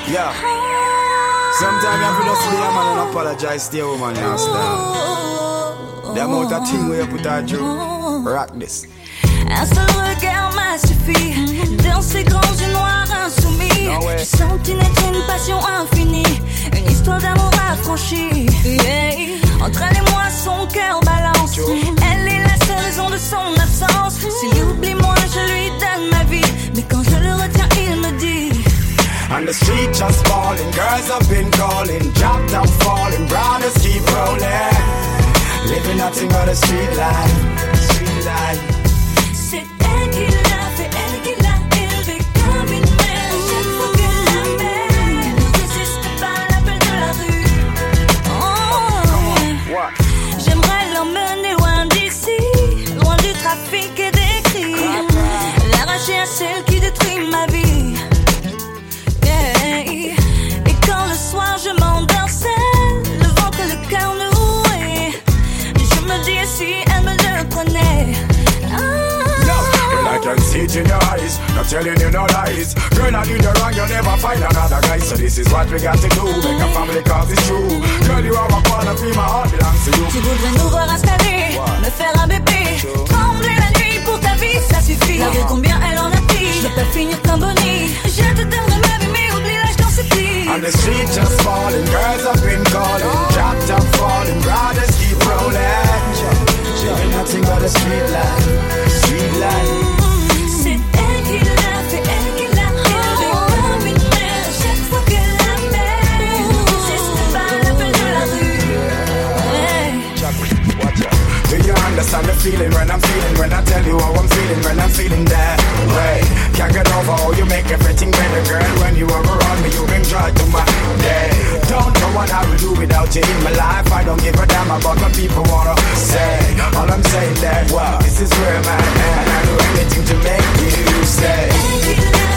Yeah. Sometimes you have to just lay a man and apologize to your woman, you understand? The amount of thing where you put her through. Rock this. Un seul regard m'a suffi. Dans ses grands yeux noirs insoumis, j'ai senti naître une passion infinie, une histoire d'amour affranchie. Yeah. Entre elle et moi, son cœur balance. Elle est la seule raison de son absence. S'il oublie moi, je lui donne ma vie. Mais quand je le retiens, il me dit: On the street just falling, girls have been calling, dropped up falling, brothers keep rolling, living nothing but a street life, street life. C'est elle qui l'a fait, elle qui l'a élevé comme une mère. Chaque fois qu'elle la met, elle ne résiste pas à l'appel de la rue. Oh, yeah. J'aimerais l'emmener loin d'ici, loin du trafic et des cris, l'arracher à celle qui détruit ma vie. Yeah. Et quand le soir je m'endors seule, le ventre et le cœur noué, je me dis si elle me le prenait. I can see it in your eyes, not telling you no lies. Girl, I do you wrong, you'll never find another guy. So this is what we got to do, make a family cause it's true. Girl, you are a part of me, my heart belongs to you. Tu voudrais nous voir installer, me faire un bébé, trembler la nuit pour ta vie, ça suffit. Regarde combien elle en a pris, je veux pas finir comme Bonnie. Je te donnerai ma vie, mais oublie l'âge dans ses plis. On the street just falling, girls have been calling, dropped up falling, brothers keep rolling, living nothing but a street life, street life. C'est elle qui l'a fait, elle qui l'a élevé comme une mère. Chaque fois qu'elle la met, elle ne résiste pas à l'appel de la rue. Do you understand the feeling when I'm feeling, when I tell you how I'm feeling, when I'm feeling that way? Can't get over how you make everything better, girl. When you are around me, you bring joy to my day. Don't know what I would do without you in my life. I don't give a damn about what people wanna say. All I'm saying that, well, this is where I'm at, and I do anything to make you stay.